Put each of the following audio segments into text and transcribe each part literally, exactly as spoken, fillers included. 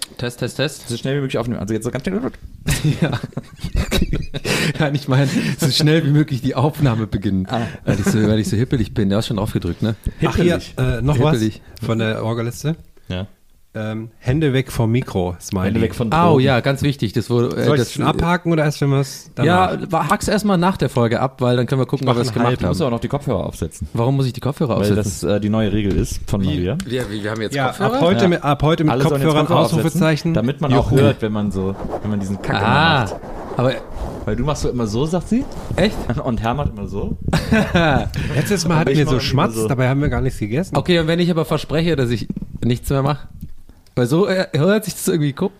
Test, Test, Test. So schnell wie möglich aufnehmen. Also jetzt so ganz schnell. Ja. Nein, ich meine, so schnell wie möglich die Aufnahme beginnen. Ah. Weil, ich so, weil ich so hippelig bin. Der hast schon drauf gedrückt, ne? Ach hier, äh, noch hippelig. Was von der Orgeliste. Ja. Ähm, Hände weg vom Mikro, Smiley. Hände weg von Drogen. Oh ja, ganz wichtig. Das wurde, äh, Soll ich das das schon abhaken oder erst wenn wir es Ja, hack's erstmal nach der Folge ab, weil dann können wir gucken, ob wir es gemacht halt. haben. Du musst auch noch die Kopfhörer aufsetzen. Warum muss ich die Kopfhörer Weil aufsetzen? das äh, die neue Regel ist von Maria. Wir, wir, wir haben jetzt ja, Kopfhörer? ab heute, Ja. mit, ab heute mit Alle sollen jetzt Kopfhörern, Kopfhörer Ausrufezeichen. aufsetzen, damit man auch Juhu. hört, wenn man so, wenn man diesen Kack immer Ah, macht. aber Weil du machst so immer so, sagt sie. echt? Und Herr macht immer so. Letztes Mal Aber hatten ich wir mach so immer Schmatz, so. dabei haben wir gar nichts gegessen. Okay, und wenn ich aber verspreche, dass ich nichts mehr mache? Weil so äh, hört sich das irgendwie guck.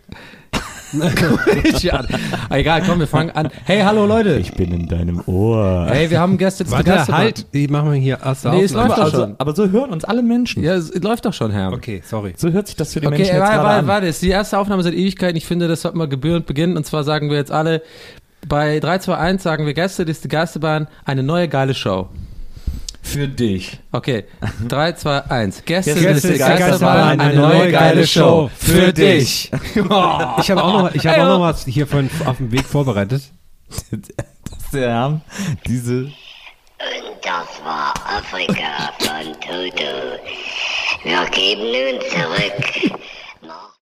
ja, egal, komm, wir fangen an. Hey, hallo Leute. Ich bin in deinem Ohr. Hey, wir haben Gäste zu Warte, Gast. halt, die machen wir hier erst Nee, es läuft doch also, schon. aber so hören uns alle Menschen. Ja, es läuft doch schon, Herr. Okay, sorry. So hört sich das für die Okay, Menschen jetzt warte, gerade warte, an. warte, es ist die erste Aufnahme seit Ewigkeiten. Ich finde, das sollte mal gebührend beginnen. Und zwar sagen wir jetzt alle, bei drei, zwei, eins sagen wir Gäste, das ist die Geisterbahn, eine neue geile Show. Für dich. Okay, drei, zwei, eins. Gäste, Gäste ist die ist die Geisterbahn, Geisterbahn, eine neue geile Show für dich. Ich habe auch noch, ich hab auch noch was hier von, auf dem Weg vorbereitet. Dass der Herr diese... Und das war Afrika von Toto. Wir geben nun zurück